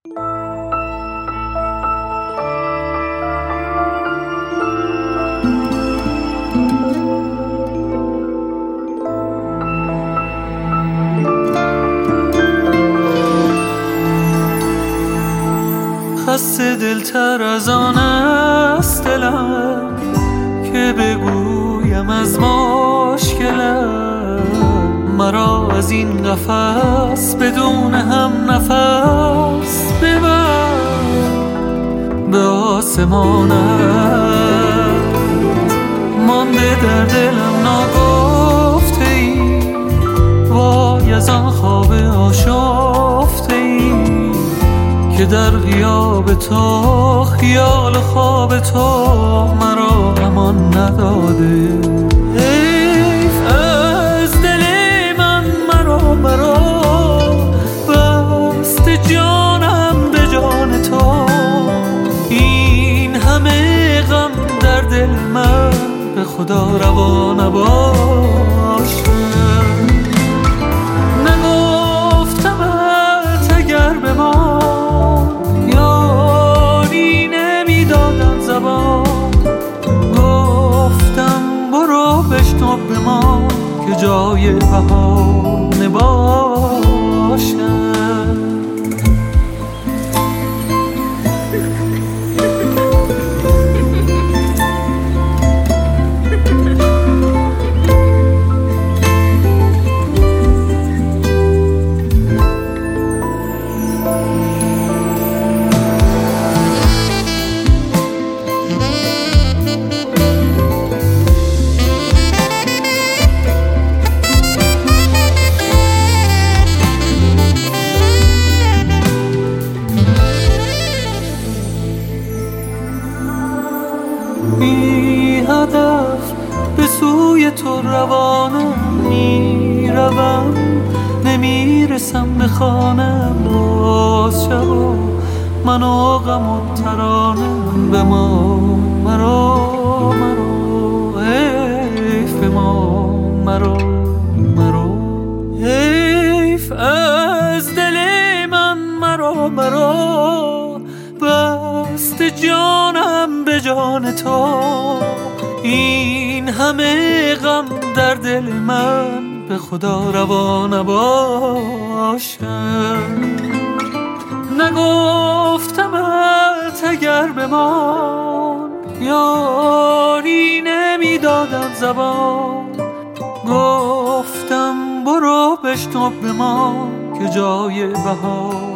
خسته دلتر از آن است دلم که بگویم از مشکلم. مرا از این قفس بدون هم نفس ببر به آسمانت. مانده در دلم ناگفته ای، وای از آن خواب آشفته ای که در غیاب تو خیال خواب تو مرا امان نداده. حیف از دل من مرا بست جانم به جان تو. این همه غم در دل من به خدا روا نباشه. نگفتمت اگر به ما گفتم برو بشنو به ما که جای بهانه باشه. بی هدف به سوی تو روانم میروم، نمیرسم به خانم. باز شب و من و غم و ترانم به ما مرو حیف به ما مرو حیف از دل من مرو بست جانم به جان تو. این همه غم در دل من به خدا روا نباشه. نگفتمت اگر بمان یاری نمیدادم زبان. گفتم برو بشنو به ما که جای بهار